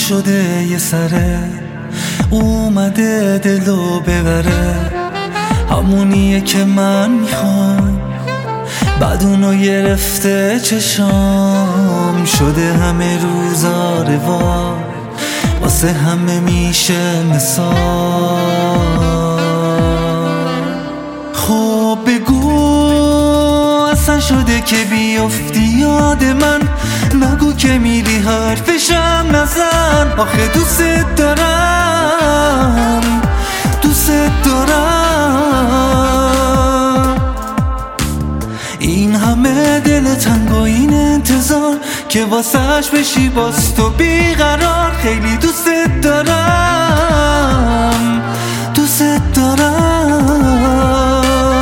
شده یه سره اومده دلو ببره، همونیه که من میخوام، بعد اونو گرفته چشام، شده همه روزا روال، واسه همه میشه مثال. خب بگو اصلا شده که بیفتی یاد من، نگو که میری حرفشم نزن، آخه دوست دارم دوست دارم. این همه دل تنگ و این انتظار که واسهش بشی باز تو بیقرار، خیلی دوست دارم دوست دارم.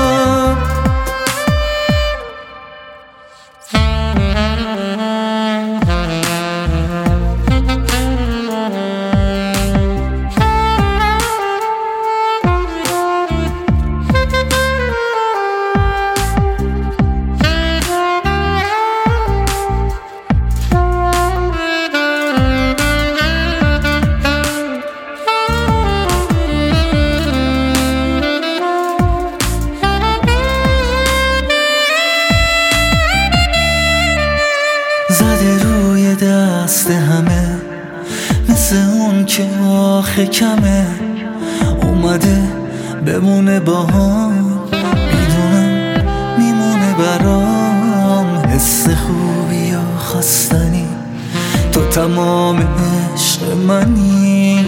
زده روی دست همه مثل اون که آخه کمه، اومده بمونه باهام، میدونم میمونه برام، حس خوبی و خواستنی تو تمام عشق منی.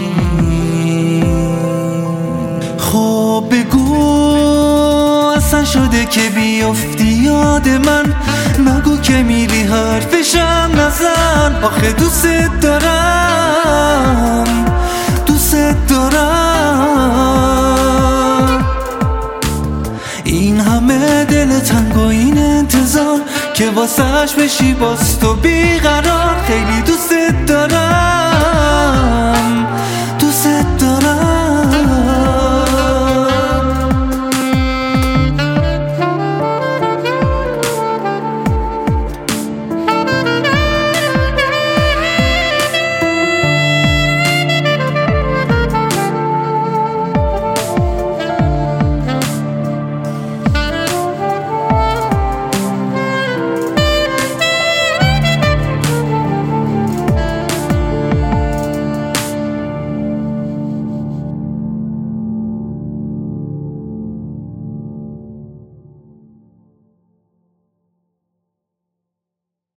خب بگو اصلا شده که بیفتی یاد من، نگو که میری حرفشم نزن، آخه دوست دارم دوست دارم. این همه دل تنگ و این انتظار که واسهش بشی باز تو بیقرار، خیلی دوست دارم